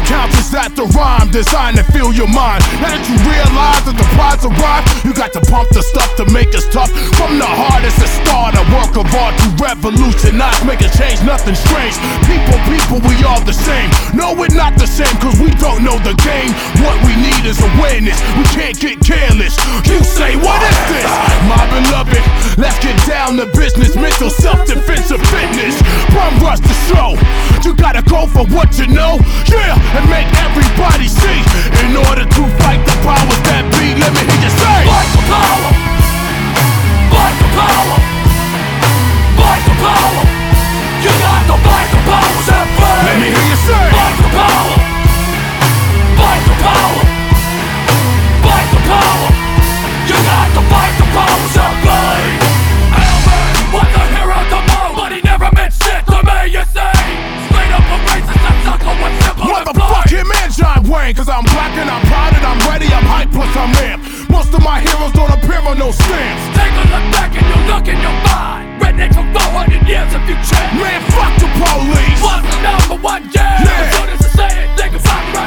what counts is that the rhyme designed to fill your mind. Now that you realize that the prize arrived, you got to pump the stuff to make us tough. From the hardest to start a work of art to revolutionize, make a change, nothing strange. People, we all the same. No, we're not the same, cause we don't know the game. What we need is awareness, we can't get careless. You say, what is this? My beloved, let's get down to business. Mental self-defense and fitness. Bum rush the show. You gotta go for what you know, yeah, and make everybody see. In order to fight the powers that be, let me hear you say, fight for power, fight for power, fight for power. You got to fight the powers that be. Let me hear you say, fight for power, fight for power, fight for power. You got to fight the powers that be. Elmer was the hero to most, but he never meant shit to me, you see. Straight up a racist, that sucker was simple to play. Motherfuck him and John Wayne, cause I'm black and I'm proud and I'm ready, I'm hype plus I'm amped. Most of my heroes don't appear on no stamps. Take a look back and you'll look in your mind. Redneck for 400 years if you check. Man, fuck the police. Was the #1 gang. Yeah. As soon as I say it, they can find right.